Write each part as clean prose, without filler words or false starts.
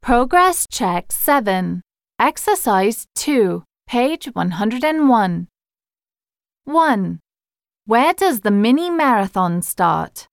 Progress Check 7. Exercise 2, page 101. 1. Where does the mini marathon start?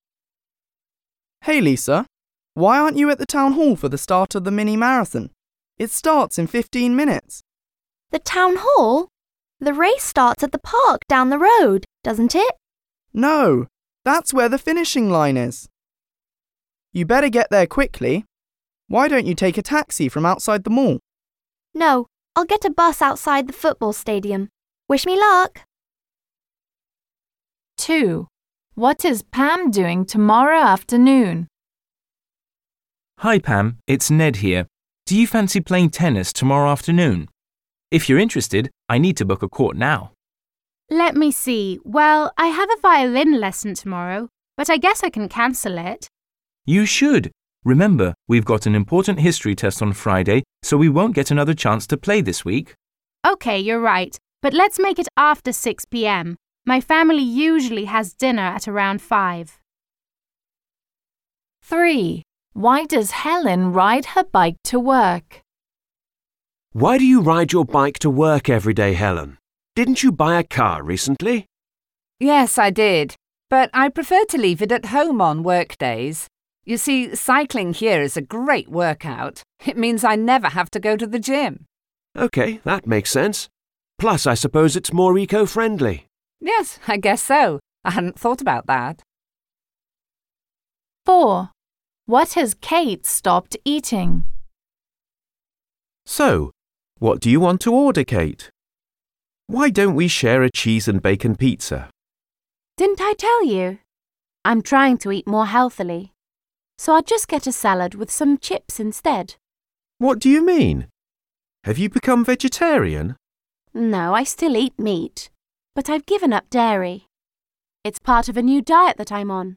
Hey Lisa, why aren't you at the town hall for the start of the mini marathon? It starts in 15 minutes. The town hall? The race starts at the park down the road, doesn't it? No, that's where the finishing line is. You better get there quickly. Why don't you take a taxi from outside the mall? No, I'll get a bus outside the football stadium. Wish me luck. 2. What is Pam doing tomorrow afternoon? Hi Pam, it's Ned here. Do you fancy playing tennis tomorrow afternoon? If you're interested, I need to book a court now. Let me see. Well, I have a violin lesson tomorrow, but I guess I can cancel it. You should. Remember, we've got an important history test on Friday, so we won't get another chance to play this week. Okay, you're right, but let's make it after 6 p.m. My family usually has dinner at around 5. 3. Why does Helen ride her bike to work? Why do you ride your bike to work every day, Helen? Didn't you buy a car recently? Yes, I did, but I prefer to leave it at home on work days. You see, cycling here is a great workout. It means I never have to go to the gym. Okay, that makes sense. Plus, I suppose it's more eco-friendly. Yes, I guess so. I hadn't thought about that. 4. What has Kate stopped eating? So, what do you want to order, Kate? Why don't we share a cheese and bacon pizza? Didn't I tell you? I'm trying to eat more healthily, so I'll just get a salad with some chips instead. What do you mean? Have you become vegetarian? No, I still eat meat, but I've given up dairy. It's part of a new diet that I'm on.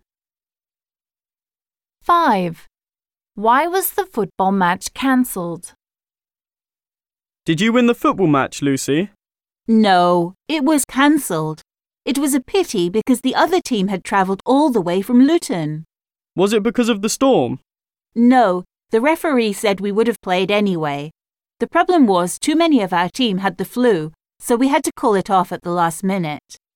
5. Why was the football match cancelled? Did you win the football match, Lucy? No, it was cancelled. It was a pity because the other team had travelled all the way from Luton. Was it because of the storm? No, the referee said we would have played anyway. The problem was too many of our team had the flu, so we had to call it off at the last minute.